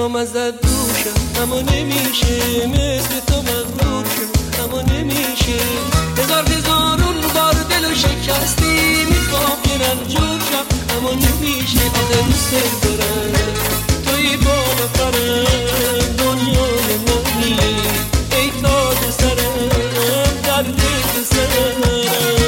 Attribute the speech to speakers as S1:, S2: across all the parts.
S1: میخوام ازت دوشم اما نمیشه، مثل تو مغرور شم اما نمیشه. هزارون بار دلو شکستی، میخوام یه رنجور شم اما نمیشه. آخه دوست دارم توی بالا پرم دنیای منی، ای تاج سرم در دل سرم.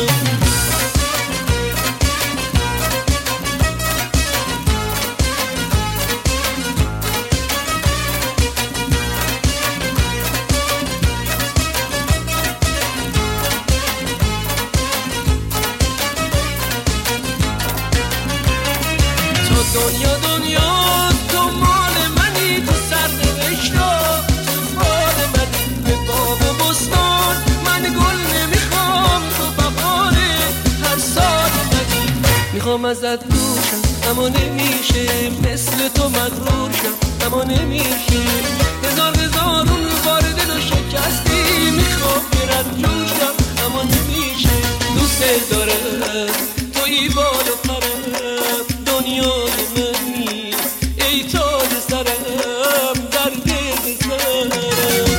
S1: دنیا تو مال منی، تو سرنوشتا تو مال منی. به باغ و بستان من گل نمیخوام، تو بهار هر سال منی. میخوام ازت دوشم اما نمیشه، مثل تو مغرور شم اما نمیشه. هزارون بار دلو شکستی، میخوام یه رنجور شم اما نمیشه. دوست دارم توی بال و پرم دنیای منی، ای تاج سرم در دل سرم.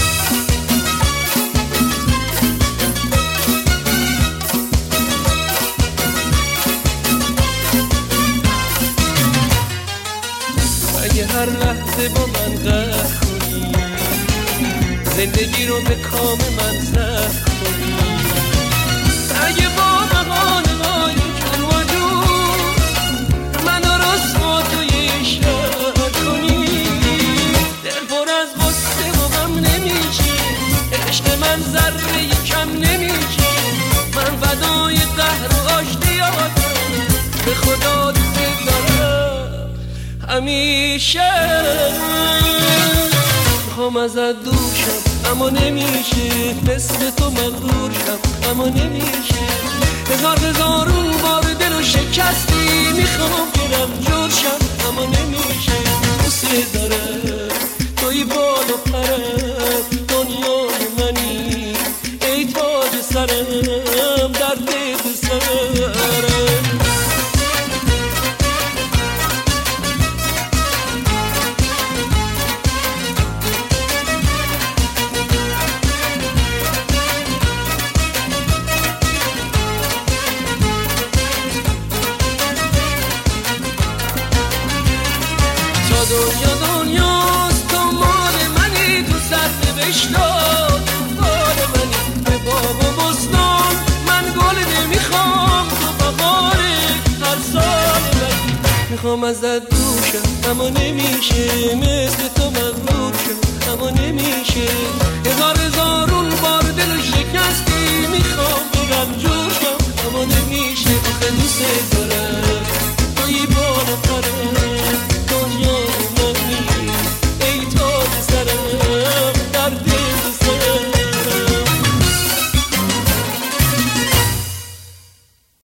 S1: اگه هر لحظه با من قهر کنی، زندگی رو به کام من زهر کنی. اگه با بهانه‌های کن و جور منو رسوا توی عشق کنی، دل پر از غصه و غم نمیشه، عشق من ذره کم نمیشه. من فدای قهر و آشتیاتم، به خدا دوست دارم همیشه. میخوام ازت دوشم اما نمیشه، مثل تو مغرور شم اما نمیشه. هزارون بار دلو شکستی، میخوام برم جور شم اما نمیشه. دوست دارم توی بال و پرم دنیای منی، ای تاج سرم در دل سرم. دنیاست تو مال منی، تو سرنوشتا تو مال منی. به باغ و بستان من گل نمیخوام، تو بهار هر سال منی. میخوام ازت دوشم اما نمیشه، مثل تو مغرور شم اما نمیشه. هزارون بار دلو شکستی، میخوام برم جور شم اما نمیشه. آخه دوست